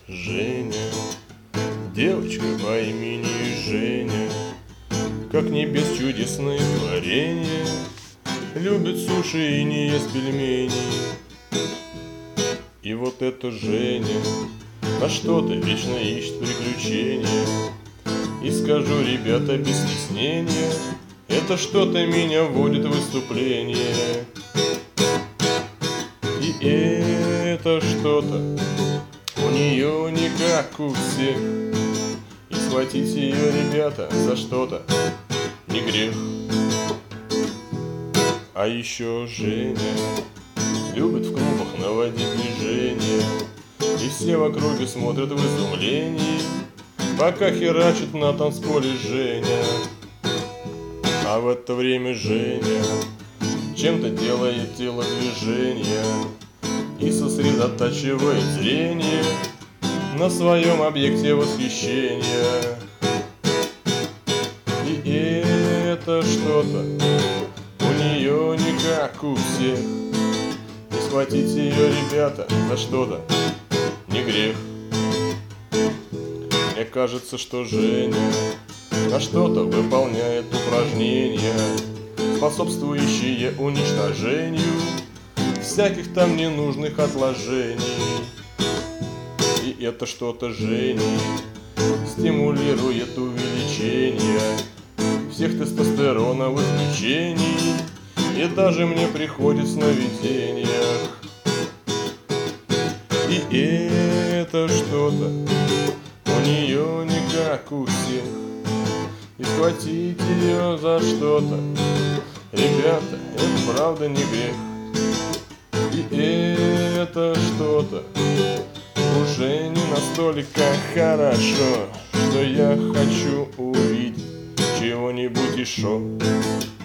Женя, девочка по имени Женя, как небес чудесное творение, любит суши и не ест пельмени. И вот эта Женя на что-то вечно ищет приключения. И скажу, ребята, без стеснения, это что-то меня вводит в выступление. И это что-то у нее не как у всех, и схватить ее, ребята, за что-то не грех. А еще Женя любит в клубах наводить движение, и все в округе смотрят в изумлении, пока херачит на танцполе Женя. А в это время Женя чем-то делает телодвижение и сосредотачивает зрение на своем объекте восхищения. И это что-то у нее не как у всех, и схватить ее, ребята, за что-то не грех. Мне кажется, что Женя на что-то выполняет упражнения, способствующие уничтожению всяких там ненужных отложений. И это что-то Жени стимулирует увеличение всех тестостероновых включений, и даже мне приходит в сновидениях. И это что-то у нее не как у всех, и схватить ее за что-то, ребята, это правда не грех. И это что-то уже не настолько хорошо, что я хочу увидеть чего-нибудь еще.